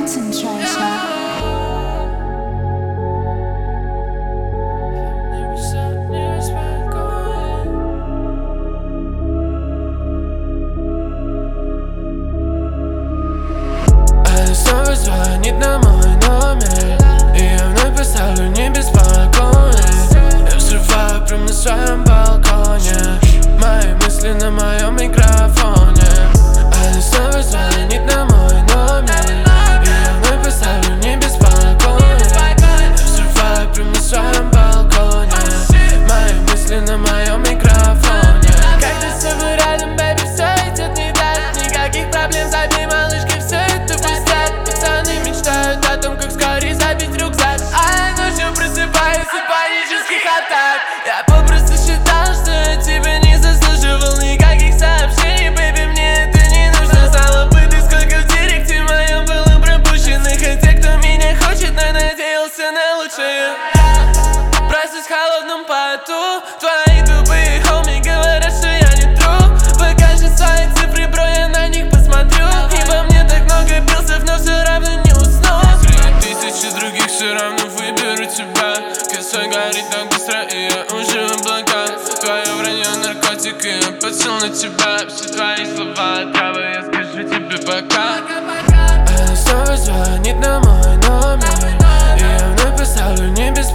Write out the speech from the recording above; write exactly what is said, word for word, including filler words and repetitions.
concentration. Снова звонит на мой номер, и я вновь поставлю не беспокойный. Я взрываю прямо на своем балконе, мои мысли на моем микрофоне. Она снова звонит на мой номер, и я вновь поставлю не беспокойный. Я взрываю прямо на своем балконе, мои мысли на моем микрофоне. Когда с тобой рядом, бэйби, все идет не так. Никаких проблем, забей, малышки, все это пустят. Пацаны мечтают о том, как скорее забить рюкзак, а я ночью просыпаюсь от панических атак. Я попросту считал, что я тебя не заслуживал никаких сообщений, бэйби, мне это не нужно. Знала бы ты, сколько в директе моем было пропущенных, и те, кто меня хочет, но надеялся на лучшее. Проснусь в холодном поту, твои тупые хоми говорят, что я не true. Покажи свои цифры, бро, я на них посмотрю. И во мне так много пилсов, но все равно не усну. Среди тысячи других все равно выберу тебя. Косой горит так быстро, и я уже в облаках. Твое вранье наркотик, и я подсел на тебя. Все твои слова отравы, я скажу тебе пока. Она снова звонит на мой номер, и я вновь поставлю не без